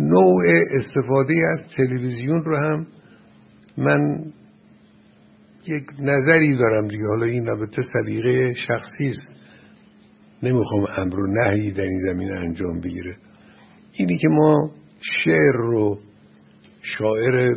نوع استفاده از تلویزیون رو هم من یک نظری دارم دیگه، حالا این البته سلیقه شخصی است، نمیخوام امر و نهی در این زمینه انجام بگیره. اینی که ما شعر رو، شاعر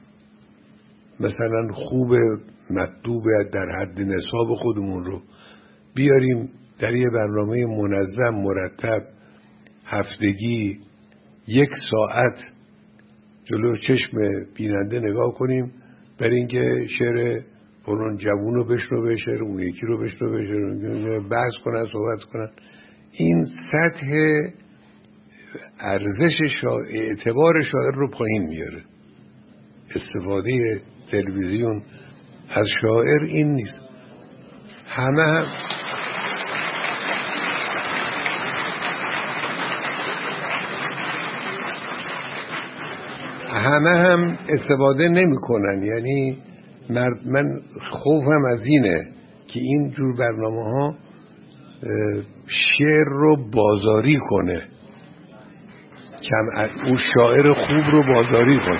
مثلا خوب مطلوب در حد نصاب خودمون رو بیاریم در یه برنامه منظم مرتب هفتگی 1 ساعت جلو چشم بیننده نگاه کنیم، برای اینکه شعر فلان جوون رو بشنوه، شعر اون یکی رو بشنوه، بحث کنن، صحبت کنن. این سطح ارزش اعتبار شاعر رو پایین میاره. استفاده تلویزیون از شاعر این نیست. همه هم استفاده نمی کنن. یعنی من خوفم از اینه که این جور برنامه ها شعر رو بازاری کنه، اون شاعر خوب رو بازاری کنه.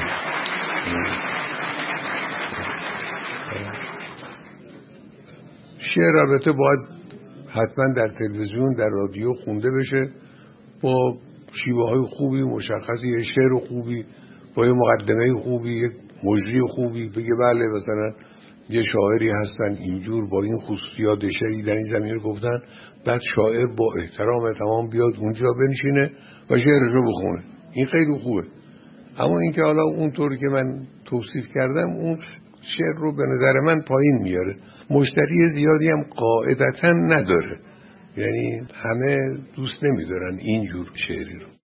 شعر البته باید حتما در تلویزیون، در رادیو خونده بشه با شیوه های خوبی مشخصی، یه شعر خوبی با یه مقدمه خوبی، یه مجری خوبی، بگه بله مثلا یه شاعری هستن اینجور با این خصوصیات شعری در این زمینه گفتن، بعد شاعر با احترام تمام بیاد اونجا بنشینه و شعرش رو بخونه. این خیلی خوبه. اما اینکه حالا اونطور که من توصیف کردم اون شعر رو به نظر من پایین میاره. مشتری زیادی هم قاعدتا نداره، یعنی همه دوست نمیدارن اینجور شعری رو.